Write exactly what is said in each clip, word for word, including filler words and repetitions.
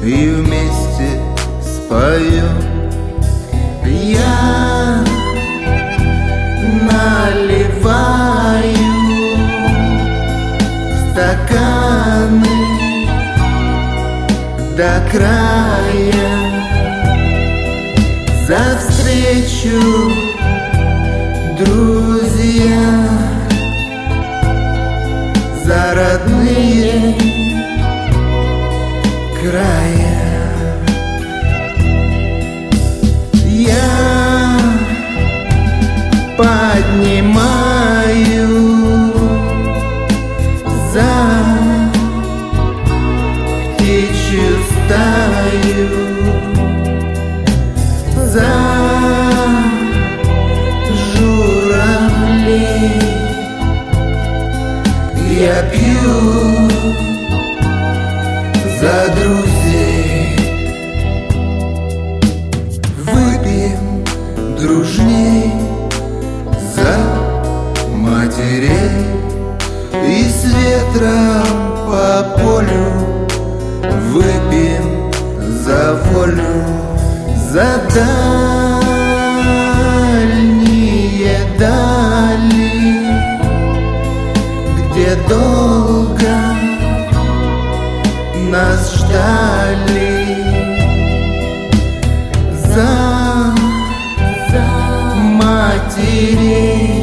и вместе споем. Я наливаю стаканы до края за встречу, друзья, за родные края. Я поднимаю за птичью стаю, за журавлей. Я пью за друзей. Выпьем дружней за матерей, и с ветром по полю выпьем за волю, за дальние дали, где долго нас ждали. За, за матерей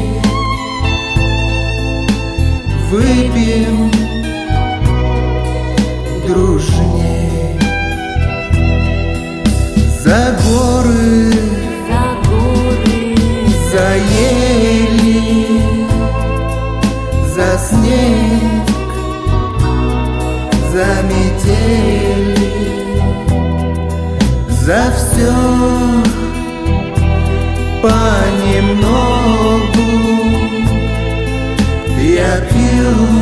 выпьем дружней, за горы, за горы, за ели, за снег, за метели, за все понемногу я пью.